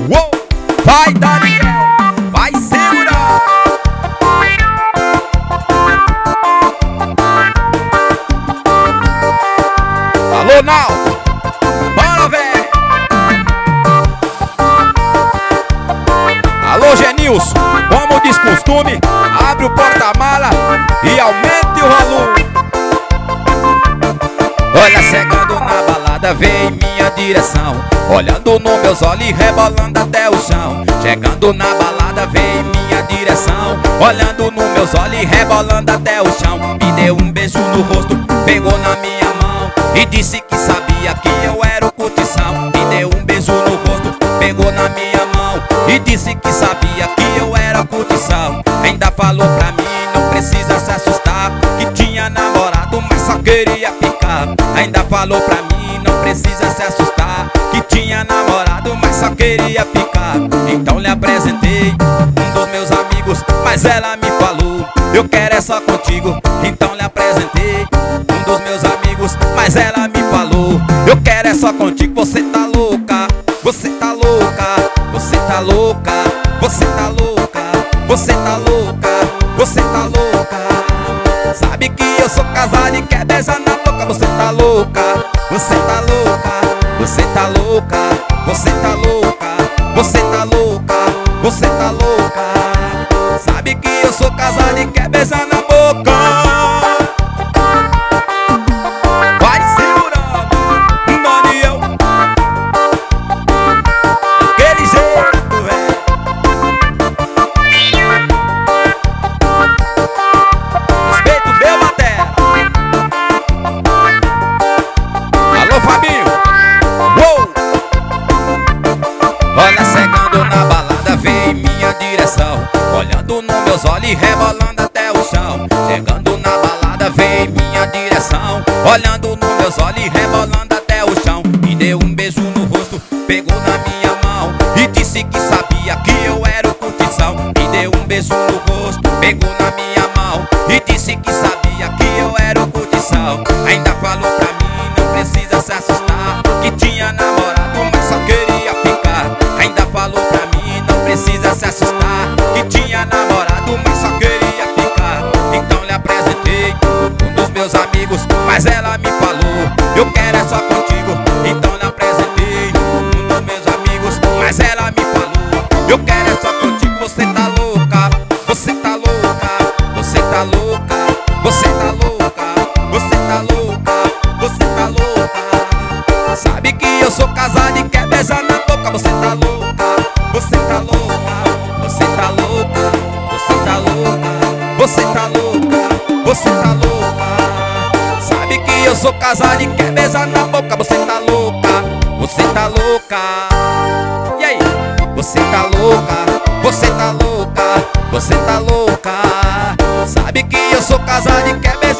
Uou! Vai, Daniel! Vai segurar! Alô, Naldo! Bora, véi! Alô, Genilson! Como diz costume, abre o porta-mala e aumente o volume. Olha, chegando na balada, vem em minha direção, olhando nos meus olhos e rebolando até o chão. Chegando na balada, vem em minha direção, olhando nos meus olhos e rebolando até o chão. Me deu um beijo no rosto, pegou na minha mão e disse que sabia que eu era o curtição. Me deu um beijo no rosto, pegou na minha mão e disse que sabia que eu era curtição. Ainda falou pra mim, não precisa se assustar, que tinha namorado, mas só queria ficar. Ainda falou pra mim, não precisa se assustar, que tinha namorado, mas só queria ficar. Então lhe apresentei um dos meus amigos, mas ela me falou, eu quero é só contigo. Então lhe apresentei um dos meus amigos, mas ela me falou, eu quero é só contigo. Você tá louca, você tá louca, você tá louca, você tá louca, você tá louca, você tá louca. Sabe que eu sou casado e quer beijar na boca. Você tá louca, você tá louca, você tá louca, você tá louca, você tá louca, você tá louca. Sabe que eu sou casado e quer beijar na boca. Vai segurando, Daniel, aquele jeito, velho. Respeito meu batera. Alô, Fabinho. Uou! Olha, chegando na balada, vem em minha direção, olhando nos meus olhos e rebolando até o chão. Chegando na balada, vem em minha direção, olhando nos meus olhos e rebolando até o chão. Me deu um beijo no rosto, pegou na minha mão e disse que sabia que eu era o curtição. Me deu um beijo no rosto, pegou na minha mão e disse que sabia que eu era o curtição. Ainda falou pra mim, não precisa se assustar, que tinha namorado, mas só queria ficar. Ainda falou pra mim, não precisa se assustar, que tinha namorado, mas só queria ficar. Então lhe apresentei um dos meus amigos, mas ela me falou, eu quero é só contigo. Então lhe apresentei um dos meus amigos, mas ela me falou, eu quero é só contigo. Você tá louca, você tá louca, você tá louca, você tá louca, você tá louca, você tá louca. Sabe que eu sou casado e quer beijar na boca. Você tá louca, você tá louca, você tá louca, você tá louca, você tá louca, você tá louca. Sabe que eu sou casado e quer beijar na boca. Você tá louca, você tá louca. E aí? Você tá louca, você tá louca, você tá louca. Sabe que eu sou casado e quer beijar